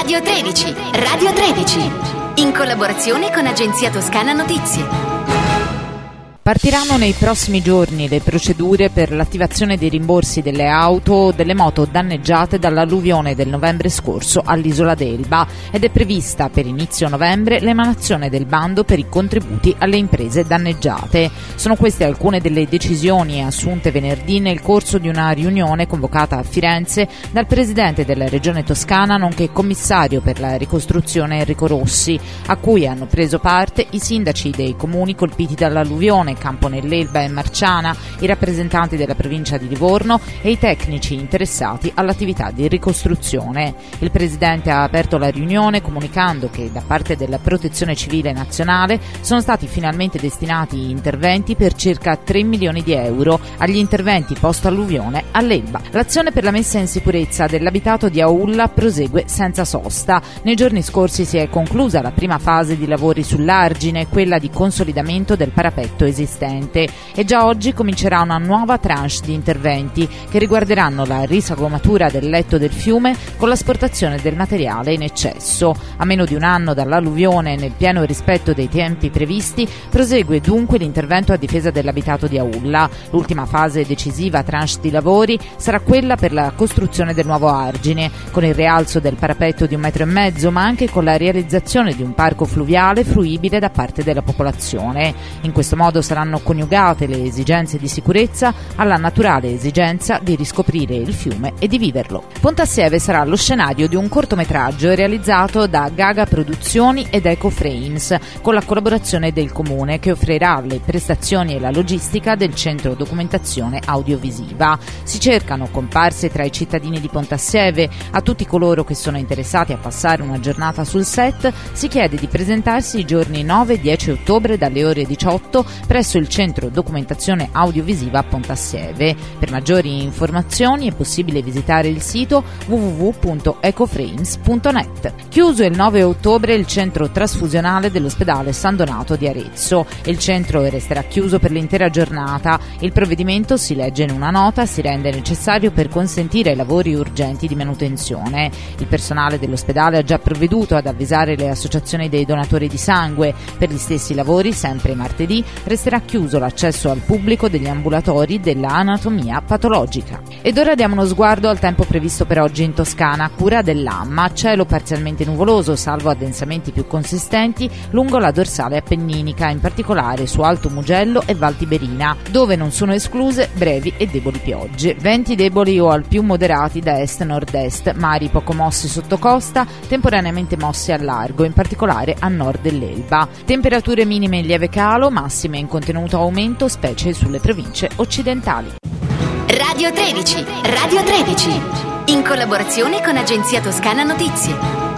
Radio 13, Radio 13, in collaborazione con Agenzia Toscana Notizie. Partiranno nei prossimi giorni le procedure per l'attivazione dei rimborsi delle auto o delle moto danneggiate dall'alluvione del novembre scorso all'isola d'Elba ed è prevista per inizio novembre l'emanazione del bando per i contributi alle imprese danneggiate. Sono queste alcune delle decisioni assunte venerdì nel corso di una riunione convocata a Firenze dal presidente della Regione Toscana nonché commissario per la ricostruzione Enrico Rossi, a cui hanno preso parte i sindaci dei comuni colpiti dall'alluvione, Campo nell'Elba e Marciana, i rappresentanti della provincia di Livorno e i tecnici interessati all'attività di ricostruzione. Il presidente ha aperto la riunione comunicando che da parte della Protezione Civile Nazionale sono stati finalmente destinati interventi per circa 3 milioni di euro agli interventi post-alluvione all'Elba. L'azione per la messa in sicurezza dell'abitato di Aulla prosegue senza sosta. Nei giorni scorsi si è conclusa la prima fase di lavori sull'argine, quella di consolidamento del parapetto esistente, e già oggi comincerà una nuova tranche di interventi che riguarderanno la risagomatura del letto del fiume con l'asportazione del materiale in eccesso. A meno di un anno dall'alluvione, nel pieno rispetto dei tempi previsti, prosegue dunque l'intervento a difesa dell'abitato di Aulla. L'ultima fase decisiva tranche di lavori sarà quella per la costruzione del nuovo argine, con il rialzo del parapetto di 1,5 metri, ma anche con la realizzazione di un parco fluviale fruibile da parte della popolazione. In questo modo saranno coniugate le esigenze di sicurezza alla naturale esigenza di riscoprire il fiume e di viverlo. Pontassieve sarà lo scenario di un cortometraggio realizzato da Gaga Produzioni ed Eco Frames con la collaborazione del comune, che offrirà le prestazioni e la logistica del centro documentazione audiovisiva. Si cercano comparse tra i cittadini di Pontassieve. A tutti coloro che sono interessati a passare una giornata sul set si chiede di presentarsi i giorni 9 e 10 ottobre dalle ore 18 presso il centro documentazione audiovisiva a Pontassieve. Per maggiori informazioni è possibile visitare il sito www.ecoframes.net. Chiuso il 9 ottobre il centro trasfusionale dell'ospedale San Donato di Arezzo. Il centro resterà chiuso per l'intera giornata. Il provvedimento, si legge in una nota, si rende necessario per consentire lavori urgenti di manutenzione. Il personale dell'ospedale ha già provveduto ad avvisare le associazioni dei donatori di sangue. Per gli stessi lavori, sempre martedì, resterà chiuso l'accesso al pubblico degli ambulatori della anatomia patologica. Ed ora diamo uno sguardo al tempo previsto per oggi in Toscana, a cura dell'AMMA. Cielo parzialmente nuvoloso, salvo addensamenti più consistenti lungo la dorsale appenninica, in particolare su Alto Mugello e Val Tiberina, dove non sono escluse brevi e deboli piogge. Venti deboli o al più moderati da est-nord-est, mari poco mossi sotto costa, temporaneamente mossi al largo, in particolare a nord dell'Elba. Temperature minime in lieve calo, massime in contenuto aumento, specie sulle province occidentali. Radio 13, Radio 13, in collaborazione con Agenzia Toscana Notizie.